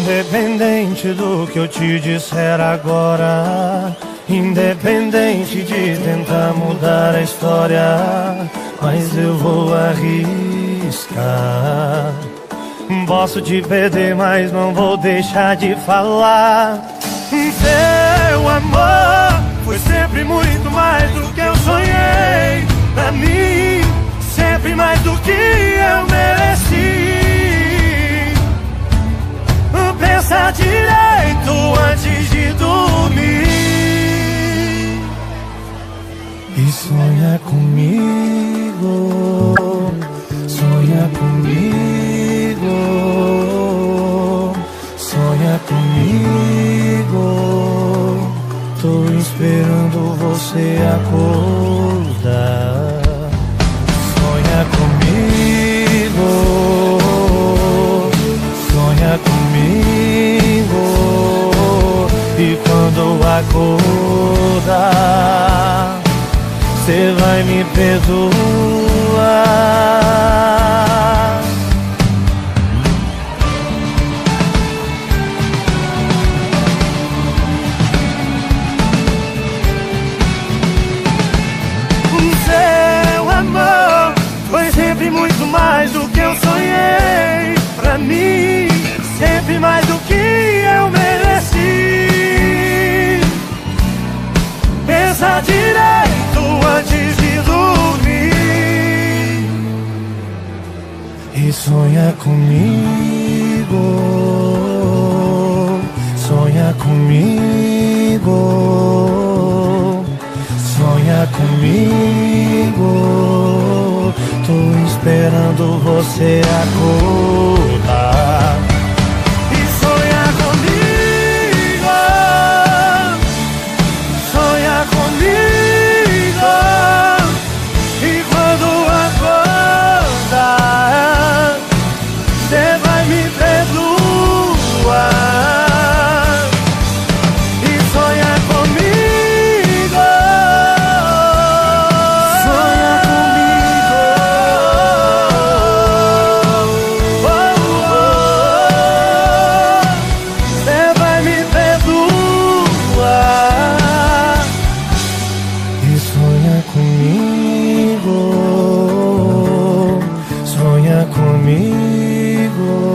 Independente do que eu te disser agora, independente de tentar mudar a história, mas eu vou arriscar. Posso te perder, mas não vou deixar de falar. Seu amor foi sempre muito mais do que eu sonhei. Pra mim, sempre mais do que eu mereci. Pensa direito antes de dormir e sonha comigo, sonha comigo, sonha comigo. Tô esperando você acordar. Sonha comigo, sonha comigo, e quando acordar, cê vai me perdoar. Seu amor foi sempre muito mais do que eu sonhei. Pra mim, sempre mais do que eu mereci. Pensa direito antes de dormir e sonha comigo, sonha comigo, sonha comigo. Tô esperando você acordar. Sonha comigo, sonha comigo.